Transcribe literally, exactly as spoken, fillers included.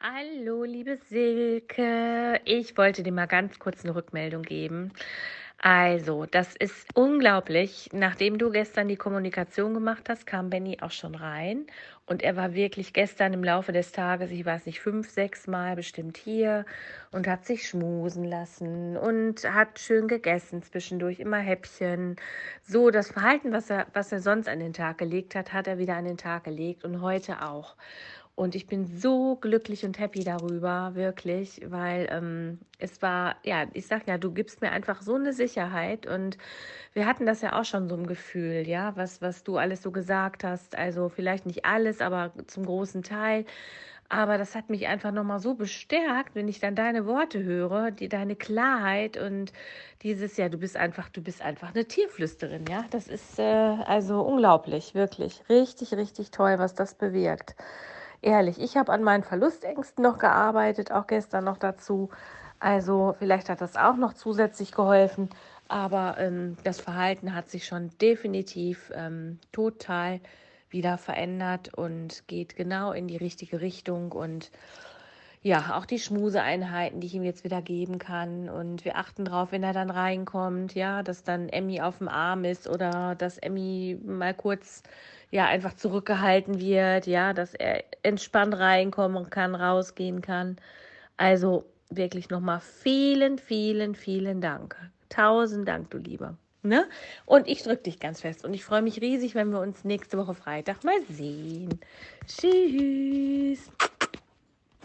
Hallo, liebe Silke. Ich wollte dir mal ganz kurz eine Rückmeldung geben. Also, das ist unglaublich. Nachdem du gestern die Kommunikation gemacht hast, kam Benny auch schon rein. Und er war wirklich gestern im Laufe des Tages, ich weiß nicht, fünf, sechs Mal bestimmt hier und hat sich schmusen lassen und hat schön gegessen zwischendurch, immer Häppchen. So, das Verhalten, was er, was er sonst an den Tag gelegt hat, hat er wieder an den Tag gelegt und heute auch. Und ich bin so glücklich und happy darüber, wirklich, weil ähm, es war, ja, ich sag ja, du gibst mir einfach so eine Sicherheit und wir hatten das ja auch schon so im Gefühl, ja, was, was du alles so gesagt hast. Also vielleicht nicht alles, aber zum großen Teil. Aber das hat mich einfach nochmal so bestärkt, wenn ich dann deine Worte höre, die, deine Klarheit und dieses, ja, du bist einfach, du bist einfach eine Tierflüsterin, ja. Das ist äh, also unglaublich, wirklich. Richtig, richtig toll, was das bewirkt. Ehrlich, ich habe an meinen Verlustängsten noch gearbeitet, auch gestern noch dazu. Also vielleicht hat das auch noch zusätzlich geholfen, aber ähm, das Verhalten hat sich schon definitiv ähm, total wieder verändert und geht genau in die richtige Richtung. Und ja, auch die Schmuseeinheiten, die ich ihm jetzt wieder geben kann. Und wir achten drauf, wenn er dann reinkommt, ja, dass dann Emmy auf dem Arm ist oder dass Emmy mal kurz, ja, einfach zurückgehalten wird, ja, dass er entspannt reinkommen kann, rausgehen kann. Also wirklich nochmal vielen, vielen, vielen Dank. Tausend Dank, du Lieber. Ne? Und ich drücke dich ganz fest und ich freue mich riesig, wenn wir uns nächste Woche Freitag mal sehen. Tschüss.